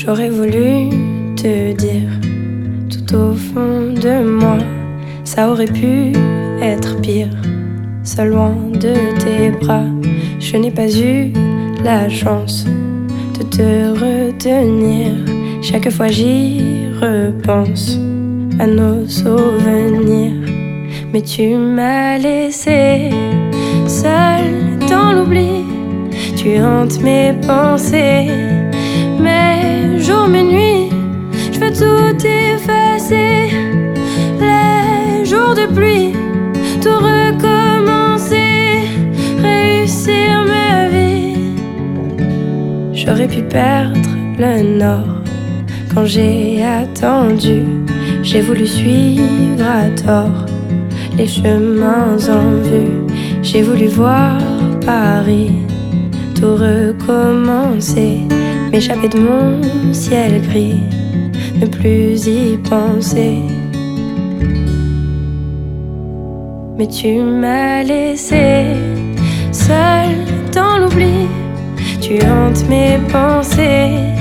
J'aurais voulu te dire, tout au fond de moi, ça aurait pu être pire. Seul loin de tes bras, je n'ai pas eu la chance de te retenir. Chaque fois j'y repense à nos souvenirs. Mais tu m'as laissé seule dans l'oubli. Tu hantes mes pensées, mes jours, mes nuits. Je veux tout effacer, les jours de pluie, tout recommencer, réussir ma vie. J'aurais pu perdre le nord quand j'ai attendu. J'ai voulu suivre à tort les chemins en vue. J'ai voulu voir Paris, tout recommencer, m'échapper de mon ciel gris, ne plus y penser. Mais tu m'as laissé seule dans l'oubli. Tu hantes mes pensées,